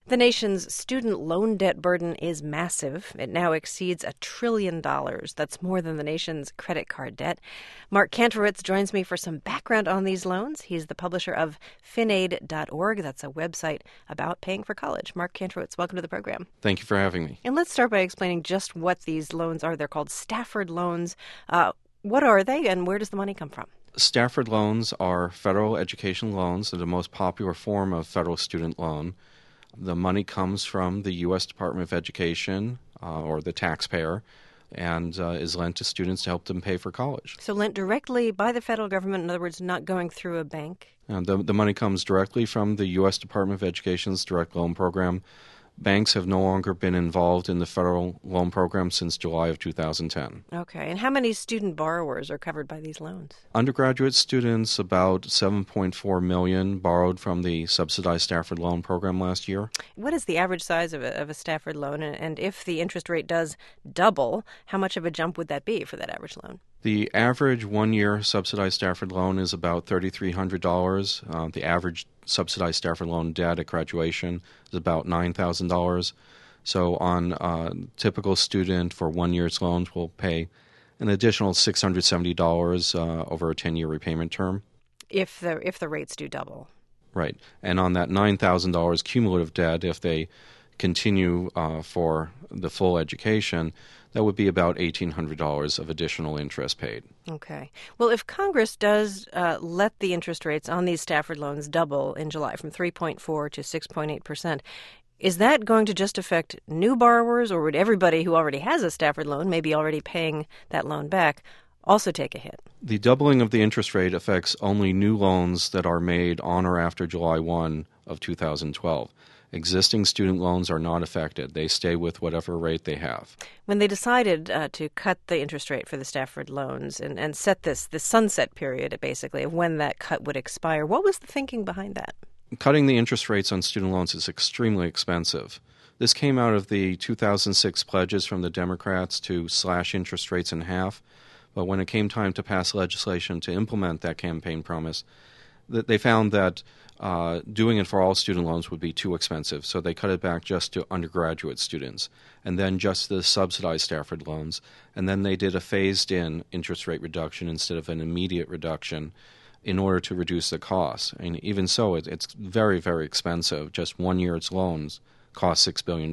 The nation's student loan debt burden is massive. It now exceeds $1 trillion. That's more than the nation's credit card debt. Mark Kantrowitz joins me for some background on these loans. He's the publisher of FinAid.org. That's a website about paying for college. Mark Kantrowitz, welcome to the program. Thank you for having me. And let's start by explaining just what these loans are. They're called Stafford loans. What are they, and where does the money come from? Stafford loans are federal education loans. They're the most popular form of federal student loan. The money comes from the U.S. Department of Education or the taxpayer and is lent to students to help them pay for college. So lent directly by the federal government, in other words, not going through a bank? The money comes directly from the U.S. Department of Education's direct loan program. Banks have no longer been involved in the federal loan program since July of 2010. Okay. And how many student borrowers are covered by these loans? Undergraduate students, about 7.4 million, borrowed from the subsidized Stafford loan program last year. What is the average size of a Stafford loan? And if the interest rate does double, how much of a jump would that be for that average loan? The average one-year subsidized Stafford loan is about $3,300. The average subsidized Stafford loan debt at graduation is about $9,000. So on a typical student for 1 year's loans will pay an additional $670 over a 10-year repayment term. If the rates do double. Right. And on that $9,000 cumulative debt, if they continue for the full education, that would be about $1,800 of additional interest paid. Okay. Well, if Congress does let the interest rates on these Stafford loans double in July from 3.4 to 6.8%, is that going to just affect new borrowers, or would everybody who already has a Stafford loan, maybe already paying that loan back, also take a hit? The doubling of the interest rate affects only new loans that are made on or after July 1 of 2012. Existing student loans are not affected. They stay with whatever rate they have. When they decided to cut the interest rate for the Stafford loans and set the sunset period, basically, of when that cut would expire, what was the thinking behind that? Cutting the interest rates on student loans is extremely expensive. This came out of the 2006 pledges from the Democrats to slash interest rates in half. But when it came time to pass legislation to implement that campaign promise, they found that doing it for all student loans would be too expensive, so they cut it back just to undergraduate students, and then just the subsidized Stafford loans, and then they did a phased-in interest rate reduction instead of an immediate reduction in order to reduce the cost. And even so, it's very, very expensive. Just 1 year's loans cost $6 billion.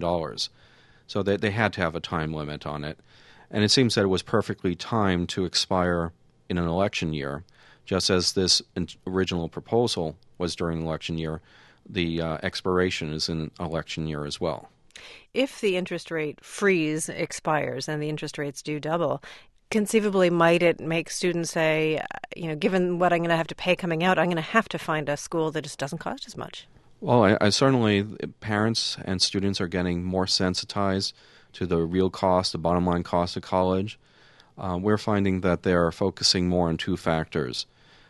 So they had to have a time limit on it. And it seems that it was perfectly timed to expire in an election year. Just as this original proposal was during an election year, the expiration is in an election year as well. If the interest rate freeze expires and the interest rates do double, conceivably might it make students say, given what I'm going to have to pay coming out, I'm going to have to find a school that just doesn't cost as much? Well, I certainly, parents and students are getting more sensitized to the real cost, the bottom line cost of college. We're finding that they're focusing more on two factors.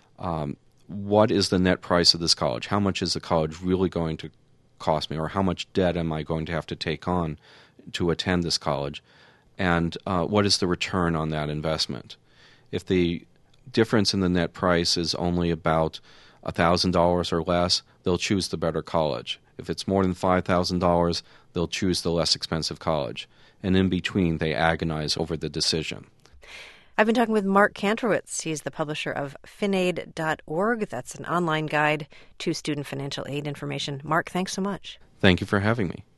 What is the net price of this college? How much is the college really going to cost me? Or how much debt am I going to have to take on to attend this college? And what is the return on that investment? If the difference in the net price is only about $1,000 or less, they'll choose the better college. If it's more than $5,000, they'll choose the less expensive college. And in between, they agonize over the decision. I've been talking with Mark Kantrowitz. He's the publisher of FinAid.org. That's an online guide to student financial aid information. Mark, thanks so much. Thank you for having me.